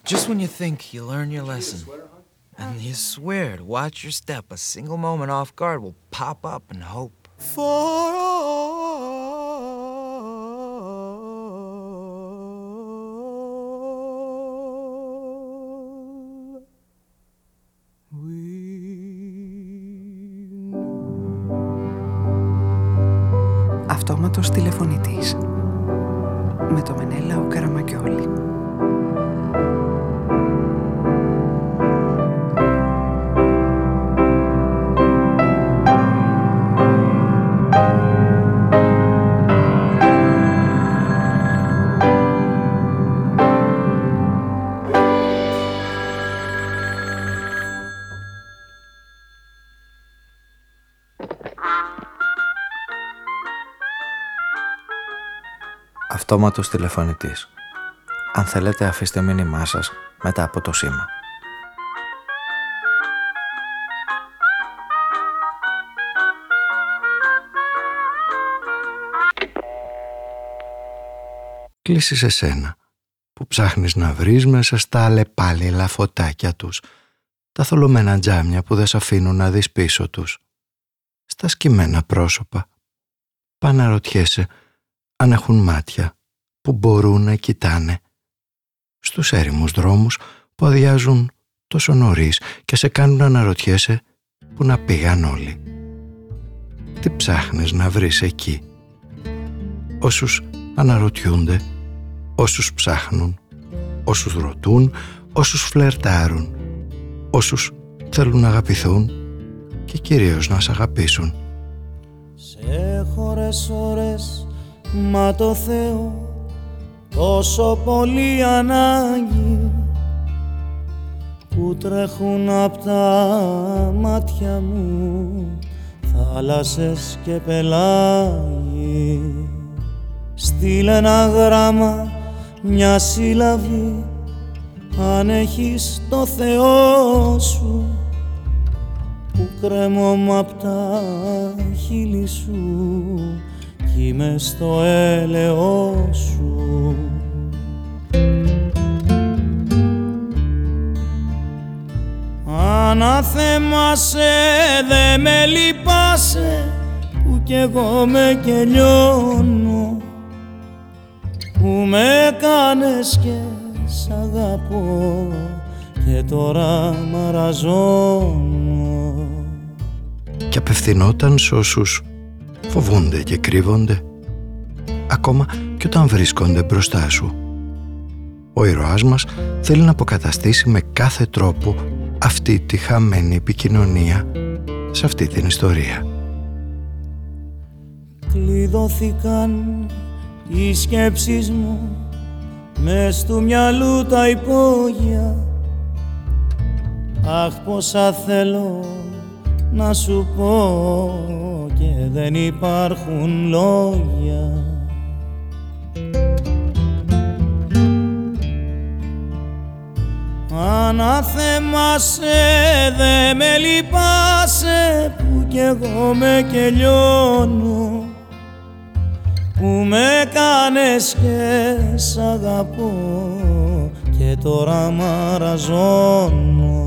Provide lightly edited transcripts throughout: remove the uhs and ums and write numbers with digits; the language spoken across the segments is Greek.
Just when you think you learn your lesson, and you swear to watch your step, a single moment off guard will pop up and hope. For Αυτόματος τηλεφωνητής με το Μενέλαο Καραμακιόλη. Αυτόματος τηλεφωνητής. Αν θέλετε, αφήστε μήνυμά σας μετά από το σήμα. Κλείσεις εσένα που ψάχνεις να βρεις μέσα στα αλλεπάλληλα φωτάκια τους, τα θολωμένα τζάμια που δεν σ' αφήνουν να δεις πίσω τους, στα σκυμμένα πρόσωπα. Πά να ρωτιέσαι αν έχουν μάτια που μπορούν να κοιτάνε, στους έρημους δρόμους που αδειάζουν τόσο νωρίς και σε κάνουν να αναρωτιέσαι που να πήγαν όλοι. Τι ψάχνεις να βρεις εκεί? Όσους αναρωτιούνται, όσους ψάχνουν, όσους ρωτούν, όσους φλερτάρουν, όσους θέλουν να αγαπηθούν και κυρίως να σ' αγαπήσουν. Σε χώρες ώρες, μα το Θεό τόσο πολύ ανάγκη, που τρέχουν απ' τα μάτια μου θάλασσες και πελάγι. Στείλε ένα γράμμα, μια σύλλαβη, αν έχεις το Θεό σου, που κρέμω απ' τα χείλη σου κι είμαι στο έλεο σου. Αναθέμασε, δε με λυπάσαι, που κι εγώ με κελιώνω, που με κάνες και σ' αγαπώ και τώρα μαραζώνω. Και απευθυνόταν σ' όσους φοβούνται και κρύβονται, ακόμα και όταν βρίσκονται μπροστά σου. Ο ήρωάς μας θέλει να αποκαταστήσει με κάθε τρόπο αυτή τη χαμένη επικοινωνία σε αυτή την ιστορία. Κλειδώθηκαν οι σκέψεις μου μες του μυαλού τα υπόγεια. Αχ, πόσα θέλω να σου πω και δεν υπάρχουν λόγια. Αναθέμασε, δε με λυπάσαι, που κι εγώ με κελιώνω, που με κάνες και σ' αγαπώ και τώρα μαραζώνω.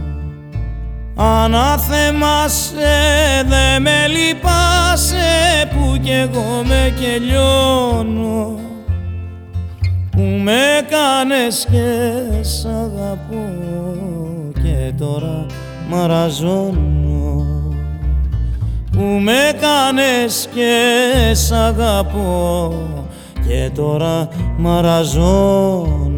Αναθέμασε, δε με λυπάσαι, που κι εγώ με κελιώνω, που με κάνες και σ' αγαπώ και τώρα μαραζώνω, που με κάνες και σ' αγαπώ και τώρα μαραζώνω.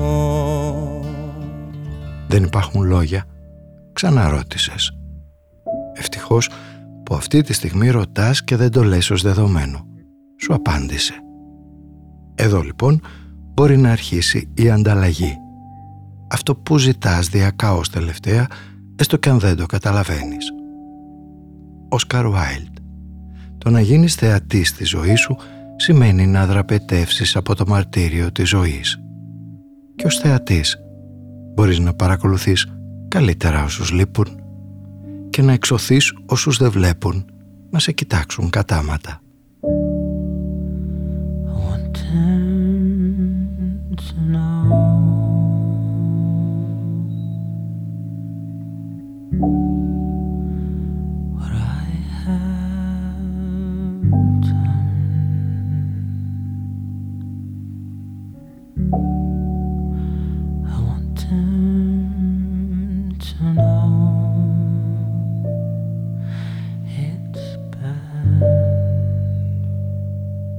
Δεν υπάρχουν λόγια, ξαναρώτησες. Ευτυχώς που αυτή τη στιγμή ρωτάς και δεν το λες ως δεδομένο. Σου απάντησε. Εδώ λοιπόν μπορεί να αρχίσει η ανταλλαγή. Αυτό που ζητάς διακάως τελευταία, έστω και αν δεν το καταλαβαίνεις. Όσκαρ Βάιλντ. Το να γίνεις θεατής στη ζωή σου σημαίνει να δραπετεύσεις από το μαρτύριο της ζωής. Και ως θεατής μπορείς να παρακολουθείς καλύτερα όσους λείπουν και να εξωθείς όσους δεν βλέπουν να σε κοιτάξουν κατάματα. To know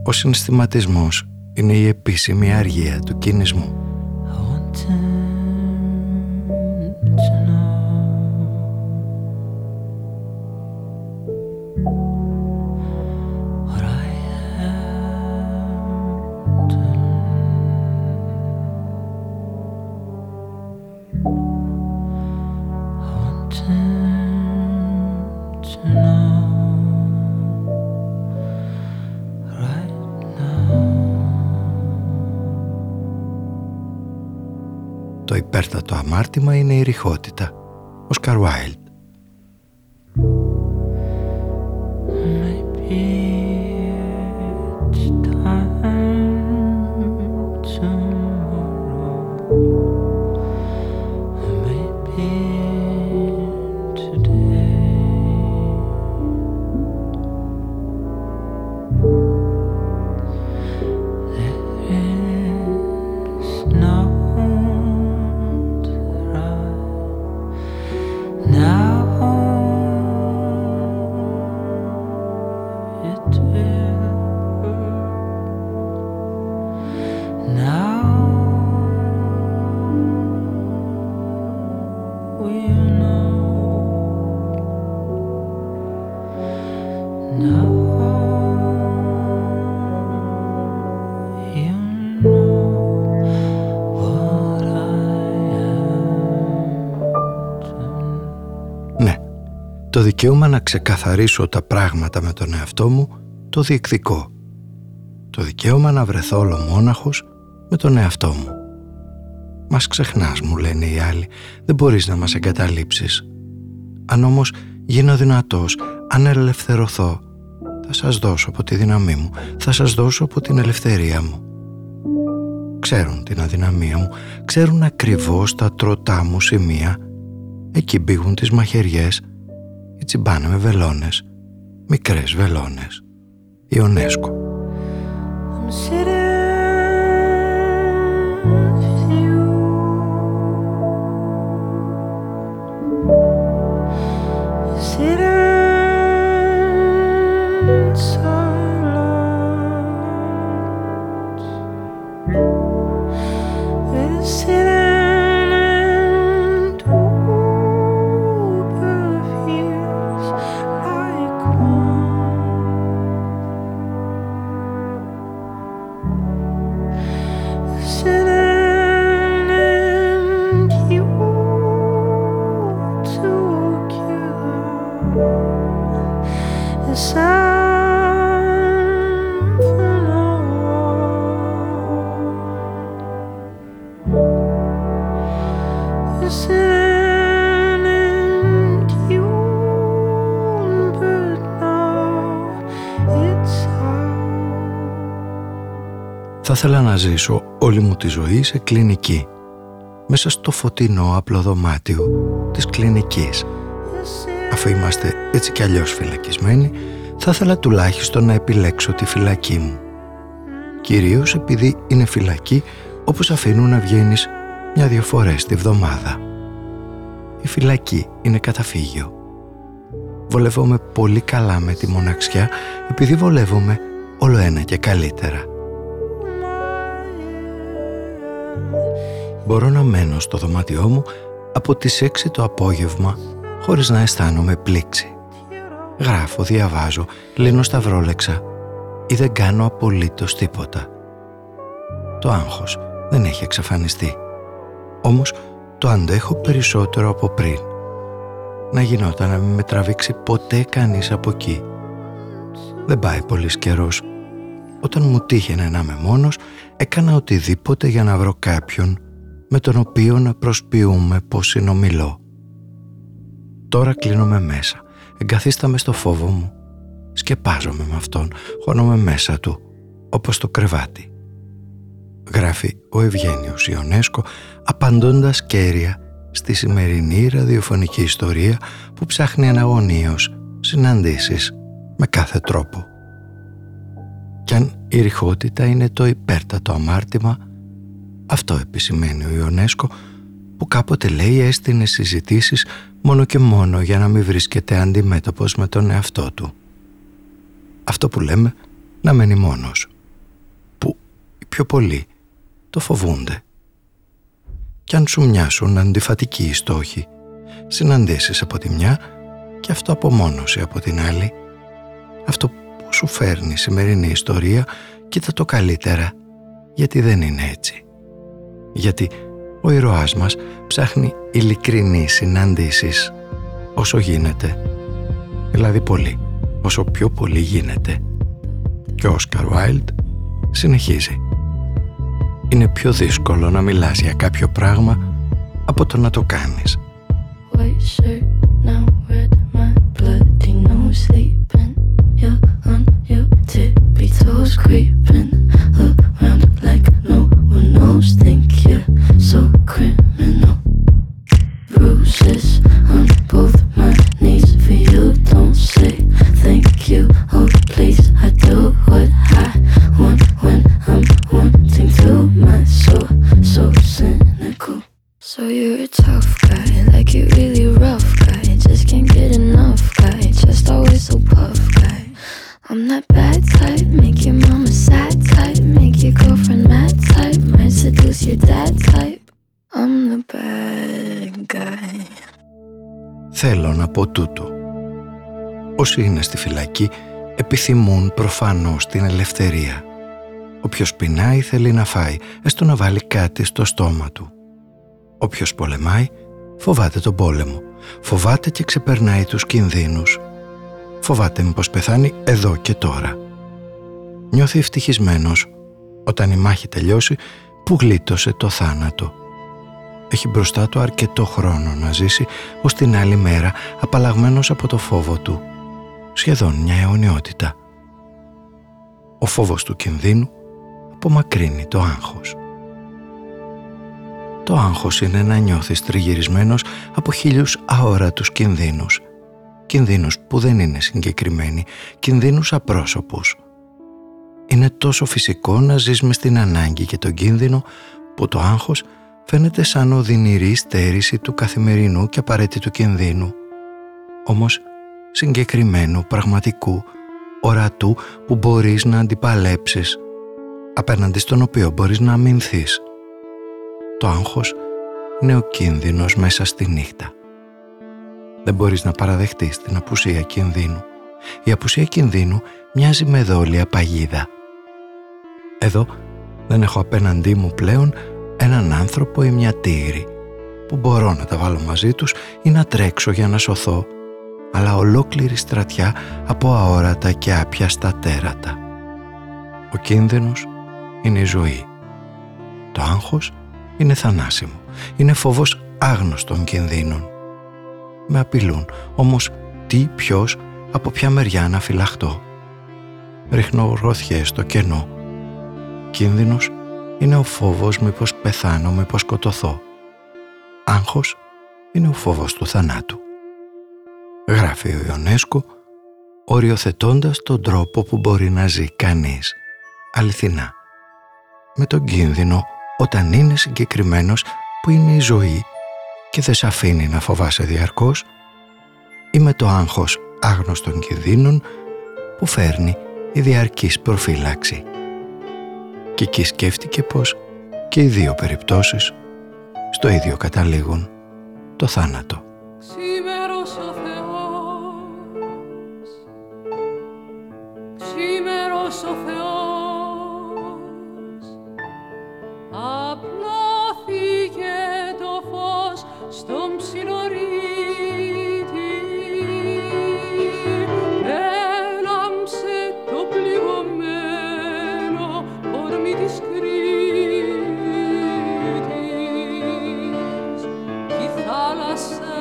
Ο συναισθηματισμός είναι η επίσημη αργία του κινησμού. Το υπέρτατο αμάρτημα είναι η ρηχότητα. Όσκαρ Βάιλντ. Το δικαίωμα να ξεκαθαρίσω τα πράγματα με τον εαυτό μου το διεκδικώ. Το δικαίωμα να βρεθώ ολομόναχος με τον εαυτό μου. «Μας ξεχνάς», μου λένε οι άλλοι, «δεν μπορείς να μας εγκαταλείψεις. Αν όμως γίνω δυνατός, αν ελευθερωθώ, θα σας δώσω από τη δύναμή μου, θα σας δώσω από την ελευθερία μου». Ξέρουν την αδυναμία μου, ξέρουν ακριβώς τα τροτά μου σημεία. Εκεί μπήγουν τις μαχαιριές. Και τσιμπάνε με βελόνες, μικρές βελόνες. Ιονέσκο. Θα ήθελα να ζήσω όλη μου τη ζωή σε κλινική, μέσα στο φωτεινό απλό δωμάτιο της κλινικής. Αφού είμαστε έτσι κι αλλιώς φυλακισμένοι, θα ήθελα τουλάχιστον να επιλέξω τη φυλακή μου. Κυρίως επειδή είναι φυλακή όπως αφήνουν να βγαίνεις 1-2 φορές τη βδομάδα. Η φυλακή είναι καταφύγιο. Βολεύομαι πολύ καλά με τη μοναξιά, επειδή βολεύομαι όλο ένα και καλύτερα. Μπορώ να μένω στο δωμάτιό μου από τις 6 το απόγευμα χωρίς να αισθάνομαι πλήξη. Γράφω, διαβάζω, λύνω σταυρόλεξα ή δεν κάνω απολύτως τίποτα. Το άγχος δεν έχει εξαφανιστεί. Όμως το αντέχω περισσότερο από πριν. Να γινόταν να μην με τραβήξει ποτέ κανείς από εκεί. Δεν πάει πολύς καιρός. Όταν μου τύχαινε να είμαι μόνος, έκανα οτιδήποτε για να βρω κάποιον με τον οποίο να προσποιούμε πως συνομιλώ. Τώρα κλείνομαι μέσα, εγκαθίσταμαι στο φόβο μου, σκεπάζομαι με αυτόν, χώνομαι μέσα του, όπως το κρεβάτι. Γράφει ο Ευγένιος Ιονέσκο, απαντώντας κέρια στη σημερινή ραδιοφωνική ιστορία που ψάχνει αναγωνίως συναντήσεις με κάθε τρόπο. Κι αν η ρηχότητα είναι το υπέρτατο αμάρτημα, αυτό επισημαίνει ο Ιονέσκο, που κάποτε λέει έστεινε συζητήσεις μόνο και μόνο για να μην βρίσκεται αντιμέτωπος με τον εαυτό του. Αυτό που λέμε να μένει μόνος. πιο πολύ το φοβούνται. Κι αν σου μοιάσουν αντιφατικοί οι στόχοι, συναντήσεις από τη μια και αυτοαπομόνωση από την άλλη, αυτό που σου φέρνει η σημερινή ιστορία, κοίτα το καλύτερα, γιατί δεν είναι έτσι. Γιατί ο ήρωάς μας ψάχνει ειλικρινείς συναντήσεις όσο γίνεται, δηλαδή πολύ, όσο πιο πολύ γίνεται. Και ο Όσκαρ Βάιλντ συνεχίζει. Είναι πιο δύσκολο να μιλάς για κάποιο πράγμα από το να το κάνεις. Bruises on both my knees for you. Don't say thank you. Oh please, I do what I want when I'm wanting to. My soul so cynical. So you're a tough guy, like you really rough guy. Just can't get enough guy. Just always so puff guy. I'm that bad type, make your mama sad type, make your girlfriend mad type, might seduce your dad type. I'm the bad guy. Θέλω να πω τούτο. Όσοι είναι στη φυλακή επιθυμούν προφανώς την ελευθερία. Όποιος πεινάει θέλει να φάει, έστω να βάλει κάτι στο στόμα του. Όποιος πολεμάει φοβάται τον πόλεμο, φοβάται και ξεπερνάει τους κινδύνους. Φοβάται μήπως πεθάνει εδώ και τώρα. Νιώθει ευτυχισμένος όταν η μάχη τελειώσει που γλίτωσε το θάνατο. Έχει μπροστά του αρκετό χρόνο να ζήσει ως την άλλη μέρα απαλλαγμένος από το φόβο του. Σχεδόν μια αιωνιότητα. Ο φόβος του κινδύνου απομακρύνει το άγχος. Το άγχος είναι να νιώθεις τριγυρισμένος από 1000 αόρατους κινδύνους. Κινδύνους που δεν είναι συγκεκριμένοι, κινδύνους απρόσωπους. Είναι τόσο φυσικό να ζεις μες στην ανάγκη και τον κίνδυνο που το άγχος φαίνεται σαν οδυνηρή στέρηση του καθημερινού και απαραίτητου κινδύνου. Όμως συγκεκριμένου, πραγματικού, ορατού που μπορείς να αντιπαλέψεις, απέναντι στον οποίο μπορείς να αμυνθείς. Το άγχος είναι ο κίνδυνος μέσα στη νύχτα. Δεν μπορείς να παραδεχτείς την απουσία κινδύνου. Η απουσία κινδύνου μοιάζει με δόλια παγίδα. Εδώ δεν έχω απέναντί μου πλέον έναν άνθρωπο ή μια τίγρη που μπορώ να τα βάλω μαζί τους ή να τρέξω για να σωθώ, αλλά ολόκληρη στρατιά από αόρατα και άπιαστα τέρατα. Ο κίνδυνος είναι η ζωή. Το άγχος είναι θανάσιμο. Είναι φόβος άγνωστων κινδύνων. Με απειλούν, όμως τι, ποιος, από ποια μεριά να φυλαχτώ. Ρίχνω γροθιές στο κενό. Κίνδυνος είναι ο φόβος μήπως πεθάνω, μήπως σκοτωθώ. Άγχος είναι ο φόβος του θανάτου. Γράφει ο Ιονέσκο, οριοθετώντας τον τρόπο που μπορεί να ζει κανείς, αληθινά, με τον κίνδυνο όταν είναι συγκεκριμένος που είναι η ζωή και δεν σε αφήνει να φοβάσαι διαρκώς, ή με το άγχος άγνωστων κινδύνων που φέρνει η διαρκής προφύλαξη. Και εκεί σκέφτηκε πως και οι δύο περιπτώσεις στο ίδιο καταλήγουν, το θάνατο. Σήμερος ο Θεός, σήμερος ο Θεός, απλώθηκε το φως στον ψιλορίτη, έλαμψε το πληγωμένο όρμη της Κρήτης κι η θάλασσα.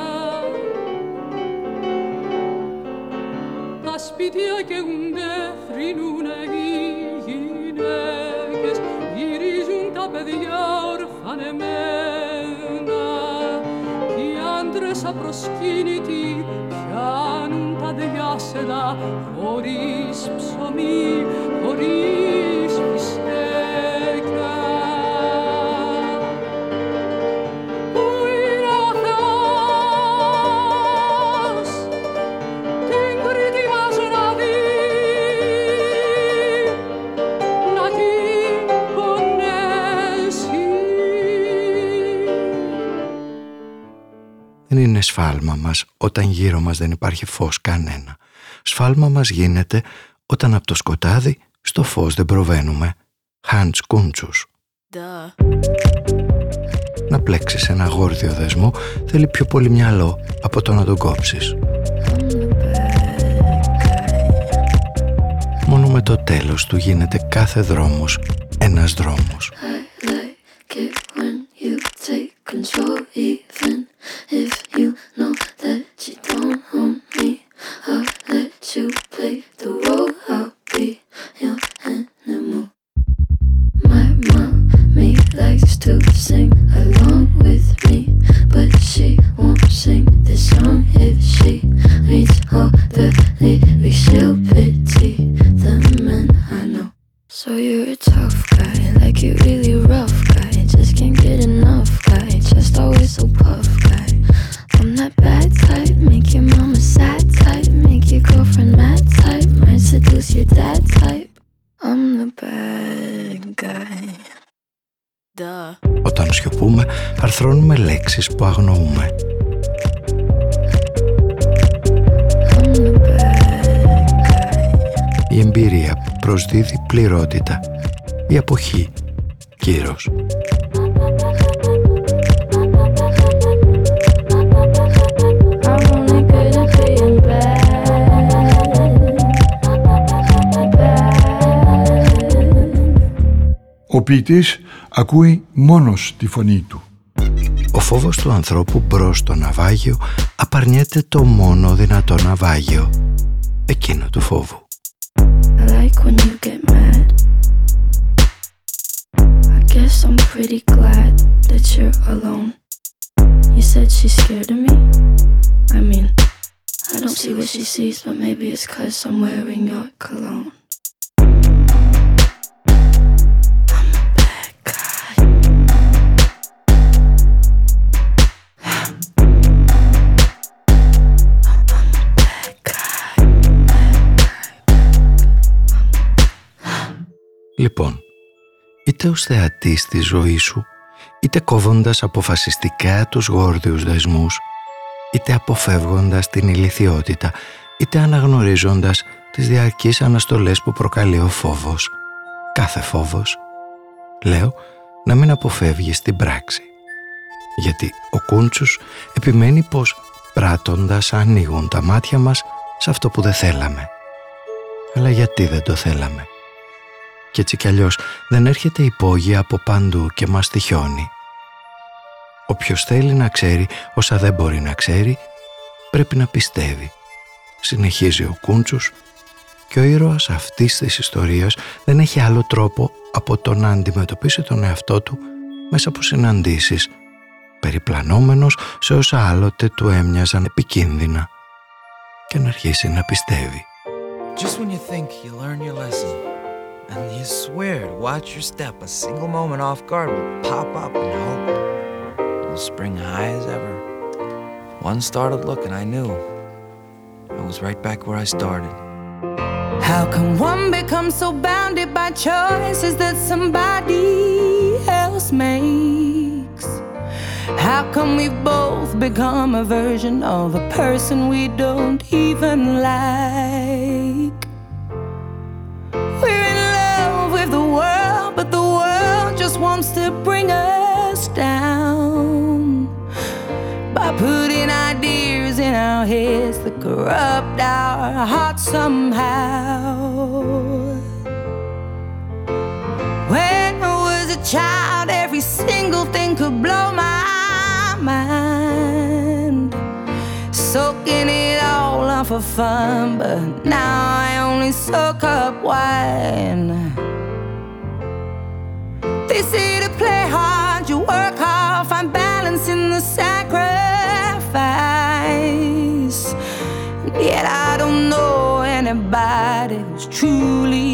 Τα σπίτια καίγουνται, θρυνούνε οι γυναίκες, γυρίζουν τα παιδιά ορφανεμένα κι οι άντρες απροσκύνητοι πιάνουν τα διάσεδα χωρίς ψωμί, χωρίς φιστέκια. Πού είναι ο Θεός την Κρήτη μας να δει, να την πονέσει Δεν είναι σφάλμα μας όταν γύρω μας δεν υπάρχει φως κανένα. Σφάλμα μας γίνεται όταν από το σκοτάδι στο φως δεν προβαίνουμε. Hans Kuntzsch. Να πλέξεις ένα γόρδιο δεσμό θέλει πιο πολύ μυαλό από το να τον κόψεις. Μόνο με το τέλος του γίνεται κάθε δρόμος ένας δρόμος. Likes to sing along with me, but she won't sing this song if she reads all the lyrics. She'll pity the men I know. So you're a tough guy, like you really rough guy, just can't get enough guy, just always so puff guy. I'm that bad type, make your mama sad type, make your girlfriend mad type, might seduce your dad type. I'm the bad guy. Όταν σιωπούμε, αρθρώνουμε λέξεις που αγνοούμε. Η εμπειρία προσδίδει πληρότητα, η αποχή κύρος. Ο ποιητής ακούει μόνος τη φωνή του. Ο φόβος του ανθρώπου μπρος στο ναυάγιο απαρνιέται το μόνο δυνατό ναυάγιο, εκείνο του φόβου. I like when you get mad. I guess I'm pretty glad that you're alone. You said she's scared of me. I mean, I don't see what she sees, but maybe it's 'cause I'm wearing your cologne. Λοιπόν, είτε ως θεατής της ζωής σου, είτε κόβοντας αποφασιστικά τους γόρδιους δεσμούς, είτε αποφεύγοντας την ηλιθιότητα, είτε αναγνωρίζοντας τις διαρκείς αναστολές που προκαλεί ο φόβος. Κάθε φόβος, λέω, να μην αποφεύγεις την πράξη. Γιατί ο Κούντσους επιμένει πως πράττοντας ανοίγουν τα μάτια μας σε αυτό που δεν θέλαμε. Αλλά γιατί δεν το θέλαμε? Κι έτσι κι αλλιώς δεν έρχεται υπόγεια από παντού και μας τυχιώνει. Όποιος θέλει να ξέρει όσα δεν μπορεί να ξέρει, πρέπει να πιστεύει. Συνεχίζει ο Κούντσους, και ο ήρωας αυτής της ιστορίας δεν έχει άλλο τρόπο από το να αντιμετωπίσει τον εαυτό του μέσα από συναντήσεις, περιπλανόμενος σε όσα άλλοτε του έμοιαζαν επικίνδυνα, και να αρχίσει να πιστεύει. Just when you think you learn your lesson and you swear to watch your step, a single moment off guard will pop up and hope will spring high as ever. One started look and I knew I was right back where I started. How can one become so bounded by choices that somebody else makes? How come we both become a version of a person we don't even like? We're in love with the world, but the world just wants to bring us down by putting ideas in our heads that corrupt our hearts somehow. When I was a child, every single thing could blow my mind, soaking it all up for fun, but now I only soak up wine. They say to play hard, you work hard, find balance in the sacrifice. Yet I don't know anybody who's truly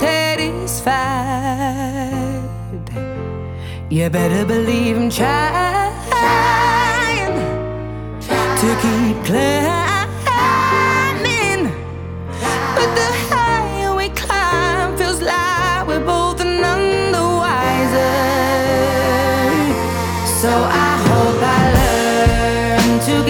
satisfied. You better believe I'm trying to keep climbing, but the higher we climb feels like we're both none the wiser. So I hope I learn to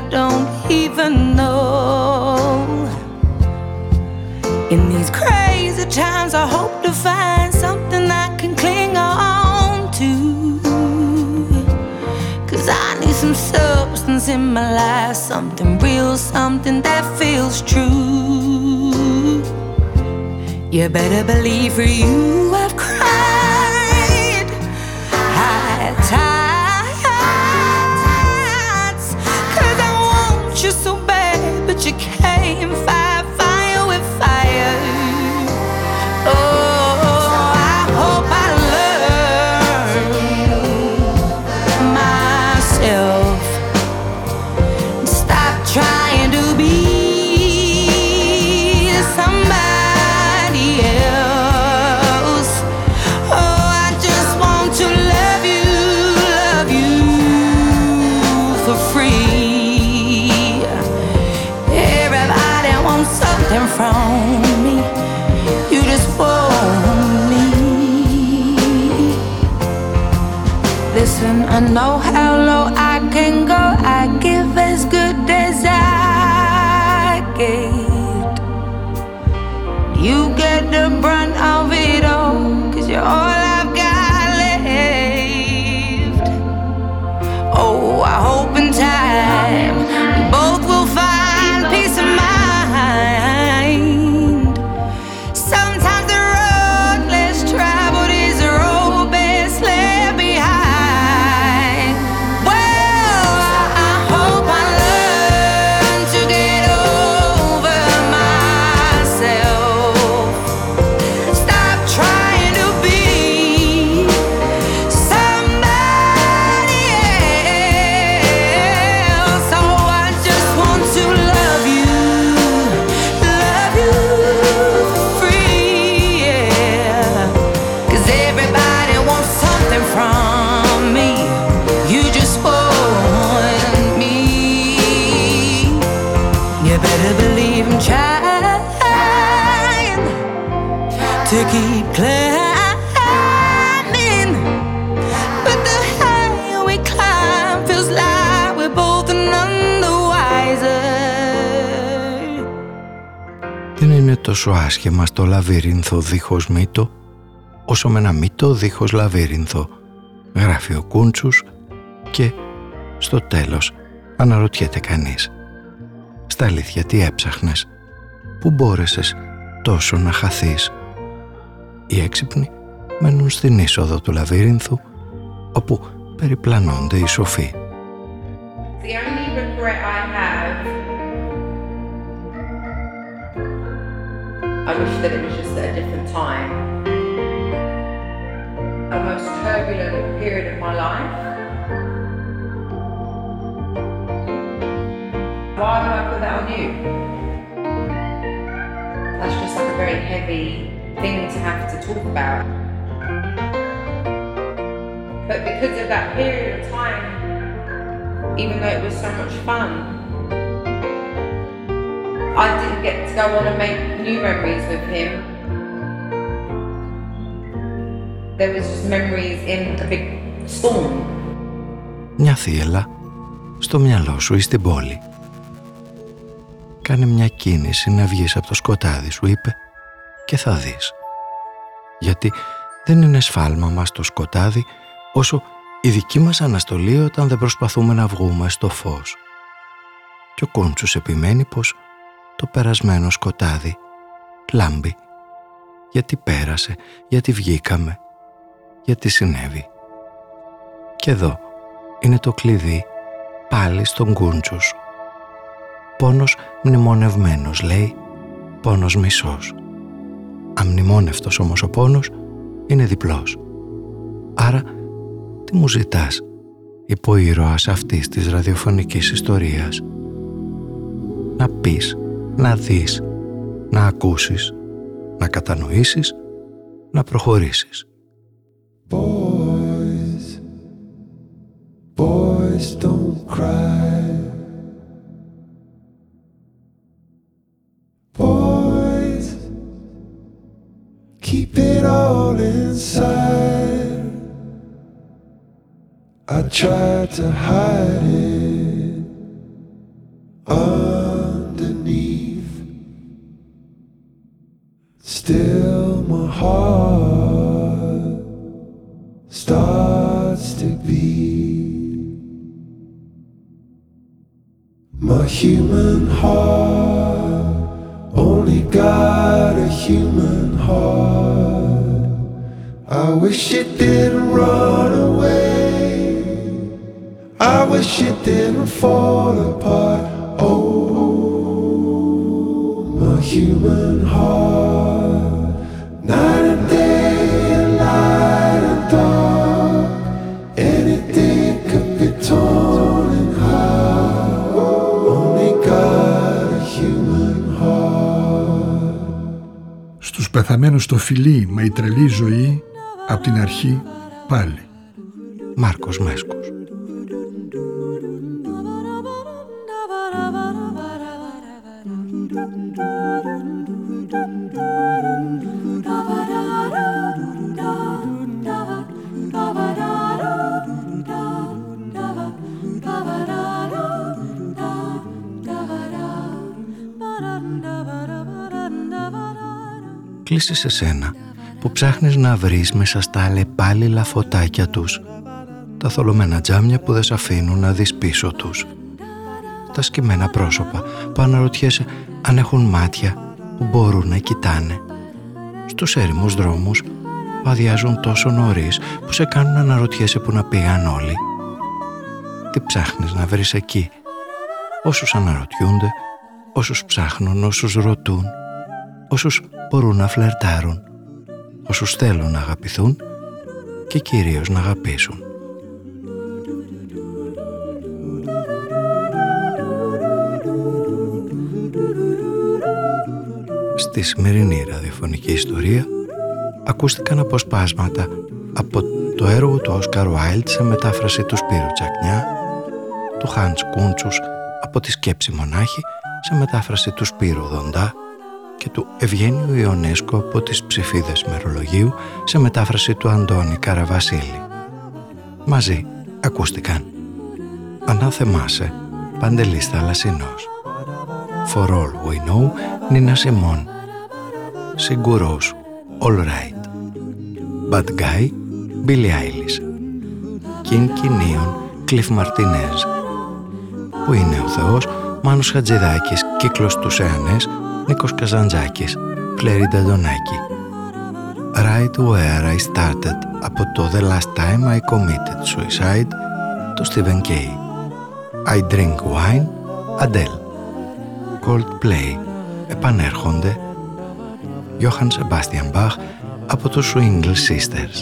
don't even know. In these crazy times, I hope to find something I can cling on to. 'Cause I need some substance in my life, something real, something that feels true. You better believe for you I've cried high tides, 'cause I want you so bad, but you can't fight fire with fire. Oh, I hope I learn myself, stop trying to be somebody else. Oh, I just want to love you for free. Everybody wants something from me, you just want me. Listen, I know how low I can go, I give as good as I get. You get the brunt of it all, 'cause you're all I've got left. Oh, I hope in time we both will find peace of mind. Sometimes the road less traveled is the road best left behind. Well, I hope I learn to get over myself, stop trying to be somebody else. Oh, I just want to love you for free, yeah. 'Cause everybody wants something from me, you just want me. You better believe I'm trying to keep climbing, but the higher we climb feels like we're both none the wiser. Δεν είναι τόσο άσχημα στο λαβύρινθο δίχως μύτο, όσο με ένα μύτο δίχως λαβύρινθο, γράφει ο Κούντσους και στο τέλος αναρωτιέται κανείς. Στα αλήθεια τι έψαχνες, πού μπόρεσες τόσο να χαθείς? Οι έξυπνοι μένουν στην είσοδο του λαβύρινθου, όπου περιπλανώνται οι σοφοί. The only regret I have, I wish that it was just at a different time. A most turbulent period of my life. Why would I put that on you? That's just like a very heavy thing to have to talk about. But because of that period of time, even though it was so much fun, I didn't get to go on and make new memories with him. There was just memories in a big storm. Μια θύελλα στο μυαλό σου ή στην πόλη. Κάνε μια κίνηση να βγεις από το σκοτάδι, σου είπε, και θα δεις. Γιατί δεν είναι σφάλμα μας το σκοτάδι, όσο η δική μας αναστολή όταν δεν προσπαθούμε να βγούμε στο φως. Και ο Κούντσους επιμένει πως το περασμένο σκοτάδι λάμπει. Γιατί πέρασε, γιατί βγήκαμε, γιατί συνέβη. Και εδώ είναι το κλειδί πάλι στον Κούντσους. Πόνος μνημονευμένος, λέει, πόνος μισός. Αμνημόνευτος όμως ο πόνος είναι διπλός. Άρα τι μου ζητάς, υποήρωας αυτής της ραδιοφωνικής ιστορίας? Να πεις, να δεις, να ακούσεις, να κατανοήσεις, να προχωρήσεις. Boys, boys don't cry. Boys, keep it all inside. I tried to hide it, underneath. Still my heart starts to beat. My human heart only got a human heart. I wish it didn't run away. I wish it didn't fall apart. Oh, my human heart. Night and day and light and dark. Anything could be torn in half. Only got a human heart. Στους πεθαμένους το φιλί, μα η τρελή ζωή απ' την αρχή πάλι. Μάρκος Μέσκος. Κλείσει σε σένα που ψάχνεις να βρεις μέσα στα αλλεπάλληλα φωτάκια τους τα θολωμένα τζάμια που δεν σ' αφήνουν να δεις πίσω τους, τα σκυμμένα πρόσωπα που αναρωτιέσαι αν έχουν μάτια που μπορούν να κοιτάνε, στους έρημους δρόμους που αδειάζουν τόσο νωρίς που σε κάνουν να αναρωτιέσαι που να πήγαν όλοι. Τι ψάχνεις να βρεις εκεί? Όσους αναρωτιούνται, όσους ψάχνουν, όσους ρωτούν, όσους μπορούν να φλερτάρουν, όσους θέλουν να αγαπηθούν και κυρίως να αγαπήσουν. Στη σημερινή ραδιοφωνική ιστορία ακούστηκαν αποσπάσματα από το έργο του Όσκαρ Βάιλντ σε μετάφραση του Σπύρου Τσακνιά, του Χάντς Κούντσους από τη Σκέψη Μονάχη σε μετάφραση του Σπύρου Δοντά και του Ευγένιου Ιωνέσκου από τις Ψηφίδες Μερολογίου σε μετάφραση του Αντώνη Καραβασίλη. Μαζί ακούστηκαν Ανάθεμάσαι, Παντελής Θαλασσινός, For All We Know, Νίνα Σιμών, Σιγκουρός, All Right, Bad Guy, Billie Eilish, Kinky Neon, Cliff Martinez, Που είναι ο Θεός, Μάνος Χατζηδάκης, Κύκλος τους Αιανές, Νίκος Καζαντζάκης, Κλέρι Νταντονάκη. Right Where I Started από το The Last Time I Committed Suicide, το Stephen Kay. I Drink Wine, Adele. Coldplay, επανέρχονται, Johann Sebastian Bach από το Swingle Sisters.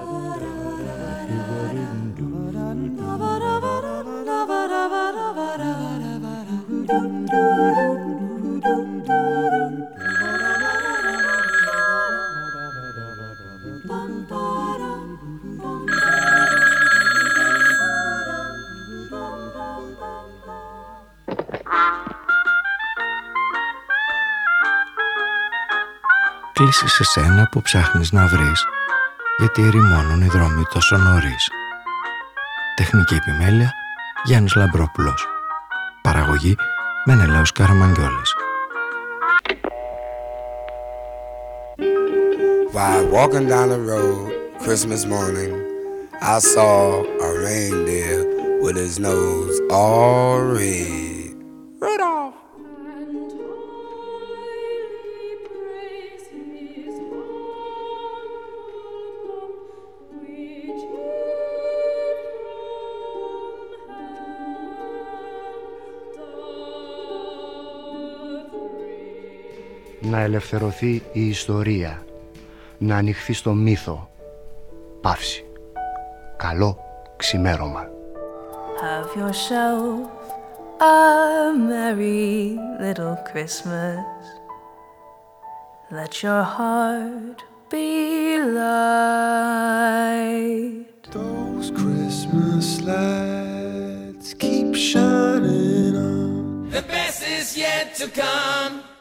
Κλείσεις σε σένα που ψάχνεις να βρεις, γιατί ερημώνουν οι δρόμοι τόσο νωρίς. Τεχνική επιμέλεια Γιάννης Λαμπρόπουλος. Παραγωγή Μενέλαος Καραμαγγιόλης. While walking down the road Christmas morning, I saw a reindeer with his nose all red. Rudolph! Να ελευθερωθεί η ιστορία, να ανοιχθεί στο μύθο. Παύση. Καλό ξημέρωμα. Have yourself a merry little Christmas. Let your heart be light. Those Christmas lights keep shining on. The best is yet to come.